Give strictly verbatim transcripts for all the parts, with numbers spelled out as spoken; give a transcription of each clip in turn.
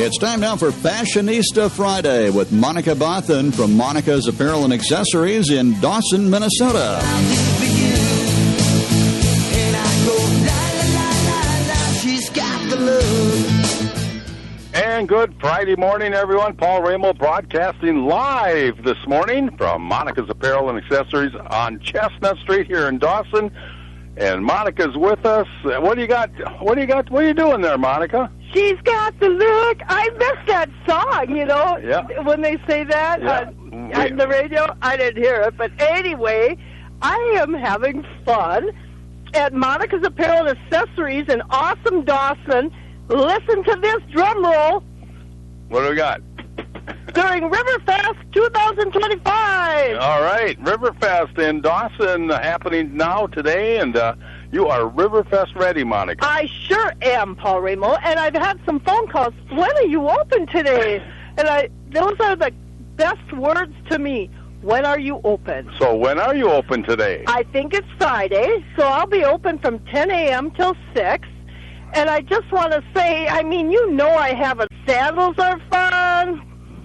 It's time now for Fashionista Friday with Monica Bothan from Monica's Apparel and Accessories in Dawson, Minnesota. And good Friday morning, everyone. Paul Ramo broadcasting live this morning from Monica's Apparel and Accessories on Chestnut Street here in Dawson. And Monica's with us. What do you got? What do you got? What are you doing there, Monica? She's got the look. I missed that song, you know, yeah. when they say that yeah. on, on the radio. I didn't hear it. But anyway, I am having fun at Monica's Apparel and Accessories in awesome Dawson. Listen to this drum roll. What do we got? During Riverfest twenty twenty-five. All right, Riverfest in Dawson happening now today, and uh, you are Riverfest ready, Monica. I sure am, Paul Ramo, and I've had some phone calls. When are you open today? And I those are the best words to me. When are you open? So when are you open today? I think it's Friday, so I'll be open from ten a.m. till six. And I just want to say, I mean, you know I have a sandals are fun.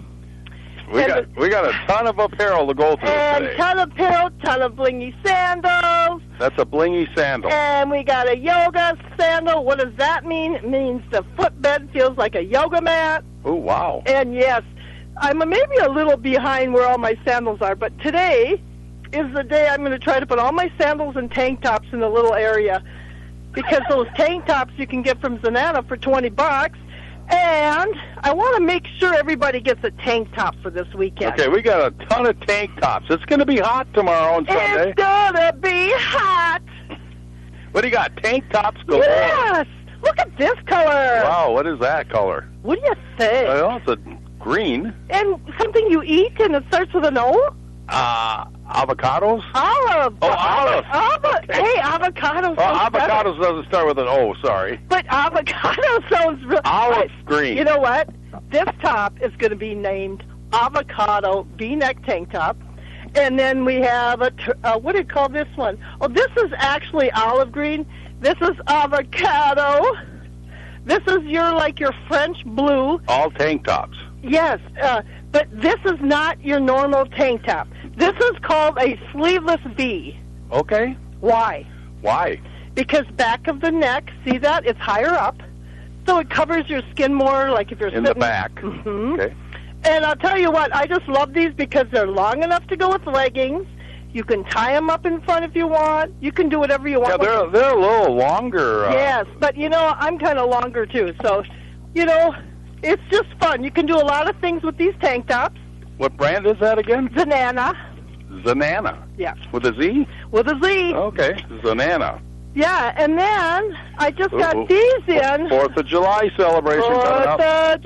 We and got we got a ton of apparel to go through and today. ton of apparel, ton of blingy sandals. That's a blingy sandal. And we got a yoga sandal. What does that mean? It means the footbed feels like a yoga mat. Oh, wow. And yes, I'm maybe a little behind where all my sandals are, but today is the day I'm going to try to put all my sandals and tank tops in a little area. Because those tank tops you can get from Zanana for twenty bucks. And I want to make sure everybody gets a tank top for this weekend. Okay, we got a ton of tank tops. It's going to be hot tomorrow and Sunday. It's going to be hot. What do you got? Tank tops galore. Yes. Look at this color. Wow, what is that color? What do you think? Well, it's a green. And something you eat and it starts with an O? Uh, avocados? Olive. Oh, olive. Avo- Okay. Hey, avocado Well, sounds better. avocados doesn't start with an O, sorry. But avocado sounds real. Olive I- green. You know what? This top is going to be named Avocado V-neck tank top. And then we have a, tr- uh, what do you call this one? Oh, this is actually olive green. This is avocado. This is your, like, your French blue. All tank tops. Yes, uh, but this is not your normal tank top. This is called a sleeveless V. Okay. Why? Why? Because back of the neck, see that? It's higher up. So it covers your skin more, like if you're In sitting. the back. Mm-hmm. Okay. And I'll tell you what, I just love these because they're long enough to go with leggings. You can tie them up in front if you want. You can do whatever you want. Yeah, with they're, them. they're a little longer. Uh, Yes, but you know, I'm kind of longer too. So, you know, it's just fun. You can do a lot of things with these tank tops. What brand is that again? Zanana. Zanana. Yeah. With a Z? With a Z. Okay. Zanana. Yeah, and then I just got Ooh, ooh. these in. Fourth of July celebration coming Fourth up. of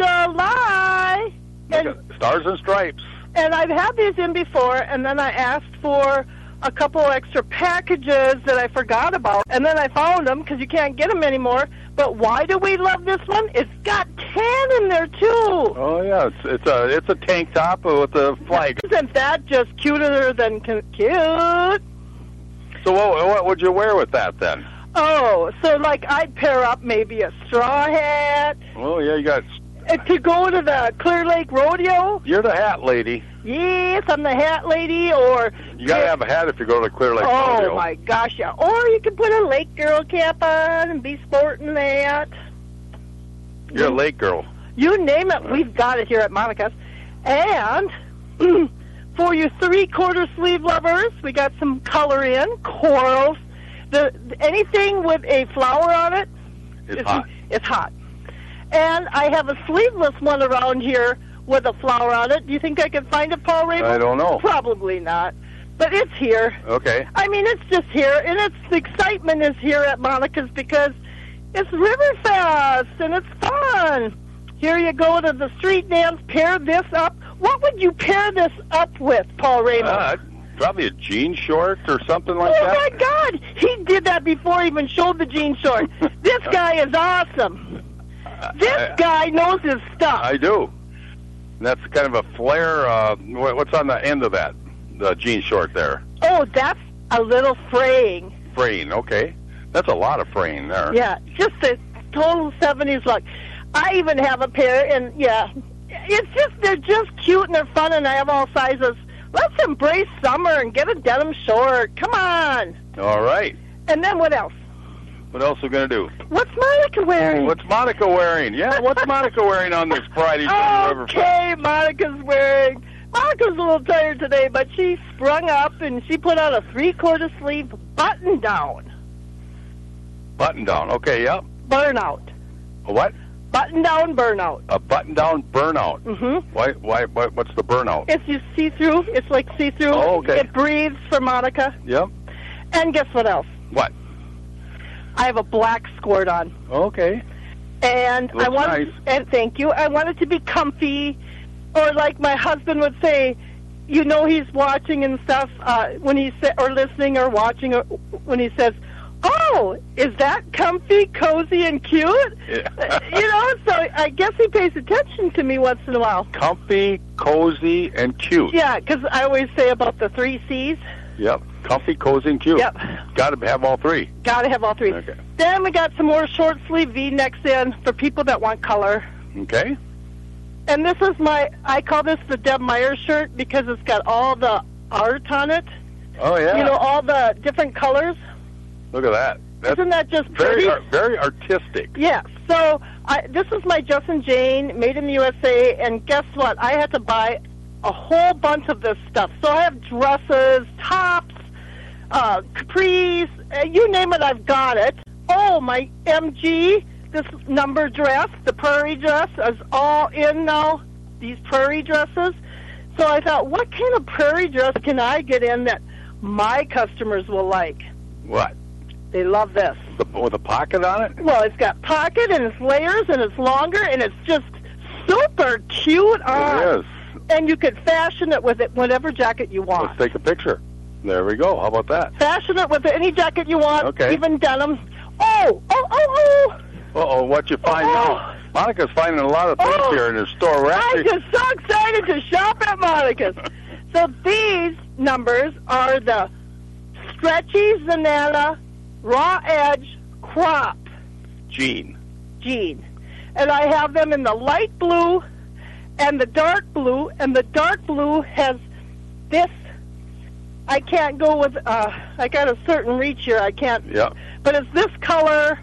July. Look And, at Stars and Stripes. and I've had these in before, and then I asked for a couple extra packages that I forgot about, and then I found them because you can't get them anymore. But why do we love this one? It's got tan in there too. Oh yeah, it's it's a it's a tank top with a flag. Isn't that just cuter than cu- cute? So what what would you wear with that then? Oh, so like I'd pair up maybe a straw hat Oh yeah, you got and to go to the Clear Lake Rodeo. you're the hat lady. Yes, I'm the hat lady, or You gotta have a hat if you go to Clear Lake oh Rodeo. my gosh, yeah. Or you can put a lake girl cap on and be sporting that. You're a lake girl. You name it, we've got it here at Monica's. And for you three-quarter sleeve lovers, we got some color in corals. The anything with a flower on it, It's is- hot. It's hot. And I have a sleeveless one around here with a flower on it. Do you think I can find it, Paul Raven? I don't know. Probably not. But it's here. Okay. I mean, it's just here, and it's the excitement is here at Monica's because it's Riverfest, and it's fun. Here you go to the street dance, pair this up. What would you pair this up with, Paul Raymond? Uh, probably a jean short or something like oh, that. my God. He did that before he even showed the jean short. This guy is awesome. This I- guy knows his stuff. I do. And that's kind of a flare. Uh, what- what's on the end of that? The jean short there. Oh, that's a little fraying. Fraying, okay. That's a lot of fraying there. Yeah, just a total seventies look. I even have a pair, and yeah, it's just they're just cute and they're fun, and I have all sizes. Let's embrace summer and get a denim short. Come on. All right. And then what else? What else are we going to do? What's Monica wearing? What's Monica wearing? Yeah, what's Monica wearing on this Friday during Riverfest? Okay, Monica's wearing... Monica's a little tired today, but she sprung up and she put on a three-quarter sleeve button-down. Button-down, okay, yep. Burnout. A what? Button-down burnout. A button-down burnout. Mm-hmm. Why, why, why, what's the burnout? It's you see-through. It's like see-through. Oh, okay. It breathes for Monica. Yep. And guess what else? What? I have a black skirt on. Okay. And Looks I want nice. and thank you. I want it to be comfy, or like my husband would say, you know, he's watching and stuff uh, when he sa- or listening or watching, or when he says, "Oh, is that comfy, cozy, and cute?" Yeah. You know, so I guess he pays attention to me once in a while. Comfy, cozy, and cute. Yeah, because I always say about the three C's. Yep. Comfy, cozy, and cute. Yep. Got to have all three. Got to have all three. Okay. Then we got some more short sleeve V-necks in for people that want color. Okay. And this is my, I call this the Deb Meyer shirt because it's got all the art on it. Oh, yeah. You know, all the different colors. Look at that. That's Isn't that just very, pretty? ar- very artistic. Yeah. So I, this is my Justin Jane, made in the U S A, and guess what? I had to buy a whole bunch of this stuff. So I have dresses, tops, uh, capris, uh, you name it, I've got it. Oh, my M G, this number dress, the prairie dress, is all in now, these prairie dresses. So I thought, what kind of prairie dress can I get in that my customers will like? What? They love this. The, with a pocket on it? Well, it's got pocket, and it's layers, and it's longer, and it's just super cute on. It is. And you could fashion it with it, whatever jacket you want. Let's take a picture. There we go. How about that? Fashion it with any jacket you want, Okay. even denim. Oh, oh, oh, oh! Uh-oh, what you find Oh. now? Monica's finding a lot of things Oh. here in her store. We're I'm actually... just so excited to shop at Monica's. So these numbers are the stretchy Zanella raw edge crop Jean. jean. And I have them in the light blue and the dark blue, and the dark blue has this. I can't go with, uh, I got a certain reach here, I can't, Yeah. but it's this color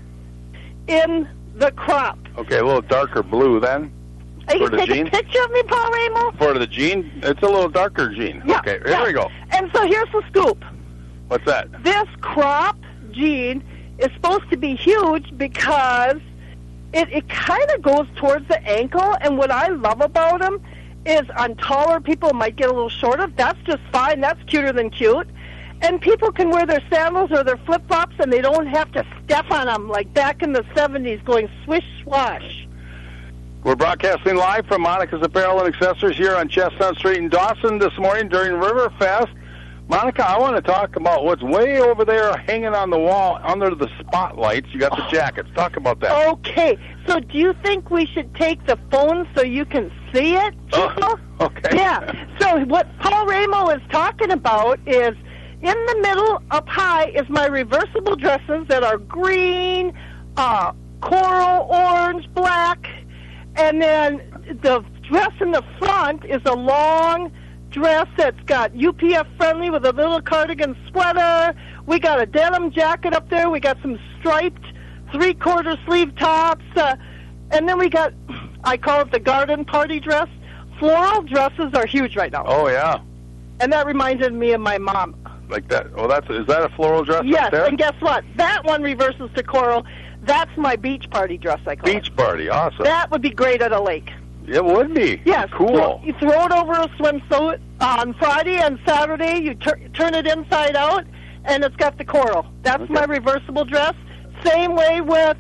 in the crop. Okay, a little darker blue then. Are you For the take jean? a picture of me, Paul Ramo? For the jean, it's a little darker jean. Yeah, Okay, here yeah. we go. And so here's the scoop. What's that? This crop jean is supposed to be huge because it, it kind of goes towards the ankle, and what I love about them is on taller people might get a little shorter. That's just fine. That's cuter than cute. And people can wear their sandals or their flip-flops, and they don't have to step on them like back in the seventies going swish-swash. We're broadcasting live from Monica's Apparel and Accessories here on Chestnut Street in Dawson this morning during Riverfest. Monica, I want to talk about what's way over there hanging on the wall under the spotlights. You got the jackets. Talk about that. Okay, so do you think we should take the phone so you can see it, people? Oh, okay. Yeah, so what Paul Ramo is talking about is in the middle up high is my reversible dresses that are green, uh, coral, orange, black, and then the dress in the front is a long dress that's got U P F friendly with a little cardigan sweater. We got a denim jacket up there. We got some striped three-quarter sleeve tops. Uh, and then we got, I call it the garden party dress. Floral dresses are huge right now. Oh, yeah. And that reminded me of my mom. Like that. Well, that's is that a floral dress Yes, up there? and guess what? That one reverses to coral. That's my beach party dress, I call it. Beach party. Awesome. That would be great at a lake. It would be. Yes. Cool. So you throw it over a swimsuit on Friday and Saturday. You tur- turn it inside out, and it's got the coral. That's Okay. my reversible dress. Same way with,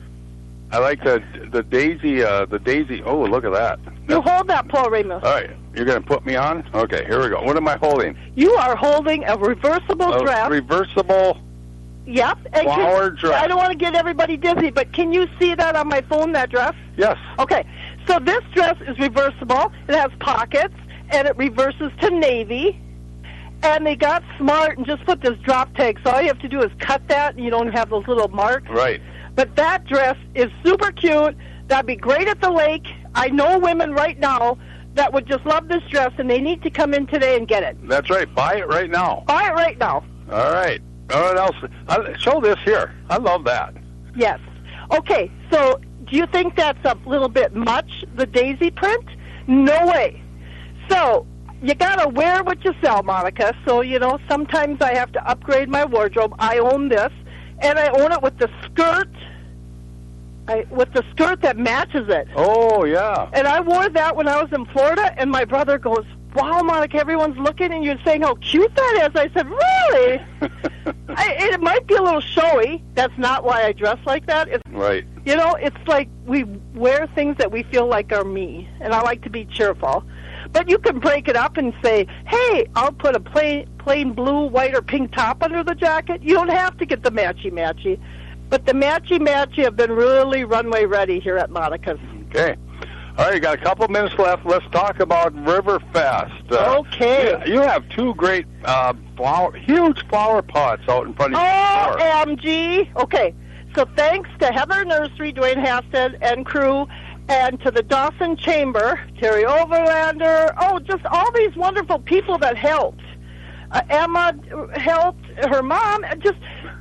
I like the the daisy. Uh, the daisy. Oh, look at that. you hold that, Paul Ramos. All right. You're going to put me on? Okay, here we go. What am I holding? You are holding a reversible A dress. reversible. Yep. And flower can- dress. I don't want to get everybody dizzy, but can you see that on my phone, that dress? Yes. Okay, so this dress is reversible. It has pockets, and it reverses to navy. And they got smart and just put this drop tag, so all you have to do is cut that, and you don't have those little marks. Right. But that dress is super cute. That'd be great at the lake. I know women right now that would just love this dress, and they need to come in today and get it. That's right. Buy it right now. Buy it right now. All right. What else? Uh, show this here. I love that. Yes. Okay, so do you think that's a little bit much, the daisy print? No way. So you got to wear what you sell, Monica. So, you know, sometimes I have to upgrade my wardrobe. I own this, and I own it with the skirt, I, with the skirt that matches it. Oh, yeah. And I wore that when I was in Florida, and my brother goes, wow, Monica, everyone's looking, and you're saying how cute that is. I said, really? I, it might be a little showy. That's not why I dress like that. It's, right. You know, it's like we wear things that we feel like are me, and I like to be cheerful. But you can break it up and say, hey, I'll put a plain, plain blue, white, or pink top under the jacket. You don't have to get the matchy-matchy. But the matchy-matchy have been really runway ready here at Monica's. Okay. All right, you got a couple minutes left. Let's talk about Riverfest. Uh, okay. You, you have two great uh, flower, huge flower pots out in front of your store. O M G. Okay, so thanks to Heather Nursery, Dwayne Hasted, and crew, and to the Dawson Chamber, Terry Overlander, oh, just all these wonderful people that helped. Uh, Emma helped, her mom, just...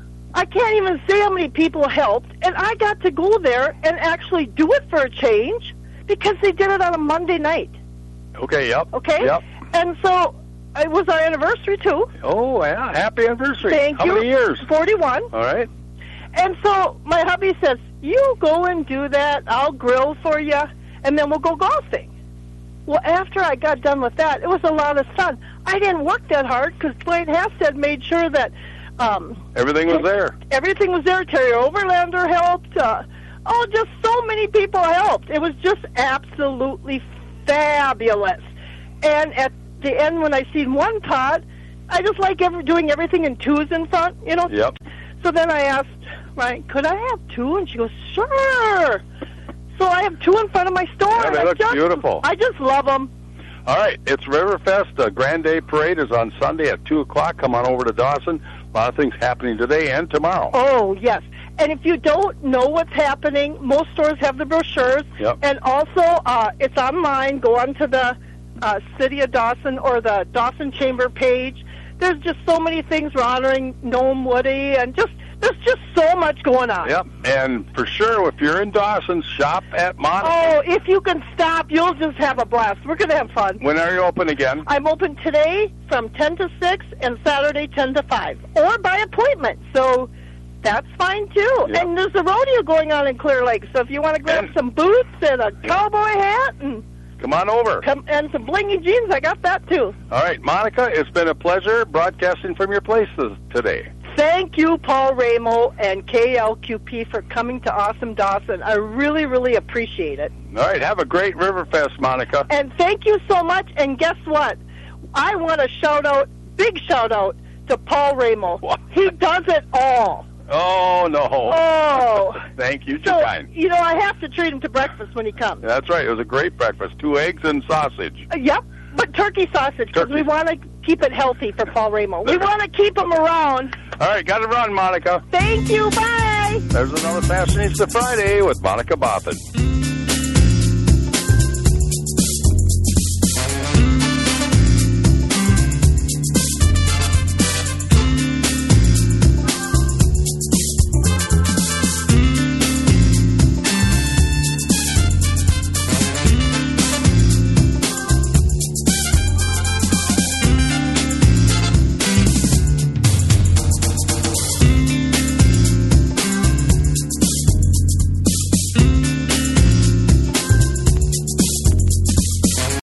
I can't even say how many people helped, and I got to go there and actually do it for a change because they did it on a Monday night. Okay, yep. Okay? Yep. And so it was our anniversary, too. Oh, yeah. Happy anniversary. Thank how you. How many years? forty-one. All right. And so my hubby says, you go and do that, I'll grill for you, and then we'll go golfing. Well, after I got done with that, it was a lot of fun. I didn't work that hard because Dwayne Hasted made sure that Um, everything was there. Everything was there. Terry Overlander helped. Uh, oh, just so many people helped. It was just absolutely fabulous. And at the end, when I seen one pot, I just like every, doing everything in twos in front, you know? Yep. So then I asked, right, could I have two? And she goes, sure. So I have two in front of my store. Yeah, they look just, beautiful. I just love them. All right, it's Riverfest. The Grand Day Parade is on Sunday at two o'clock. Come on over to Dawson. A lot of things happening today and tomorrow. Oh, yes. And if you don't know what's happening, most stores have the brochures. Yep. And also, uh, it's online. Go onto the uh, City of Dawson or the Dawson Chamber page. There's just so many things. We're honoring Noam Woody, and just there's just so much going on. Yep, and for sure, if you're in Dawson, shop at Monica. Oh, if you can stop, you'll just have a blast. We're going to have fun. When are you open again? I'm open today from ten to six and Saturday ten to five, or by appointment. So that's fine, too. Yep. And there's a rodeo going on in Clear Lake, so if you want to grab And- some boots and a cowboy hat and Come on over. come, and some blingy jeans, I got that, too. All right, Monica, it's been a pleasure broadcasting from your place this- today. Thank you, Paul Ramo and K L Q P, for coming to Awesome Dawson. I really, really appreciate it. All right, have a great Riverfest, Monica. And thank you so much. And guess what? I want to shout out, big shout out, to Paul Ramo. What? He does it all. Oh, no. Oh. Thank you, So, Jacqueline. you know, I have to treat him to breakfast when he comes. That's right. It was a great breakfast. Two eggs and sausage. Uh, yep, but turkey sausage, because Turkey. we want to keep it healthy for Paul Ramo. We want to keep him around. All right, got to run, Monica. Thank you. Bye. There's another Fashionista Friday with Monica Boffin.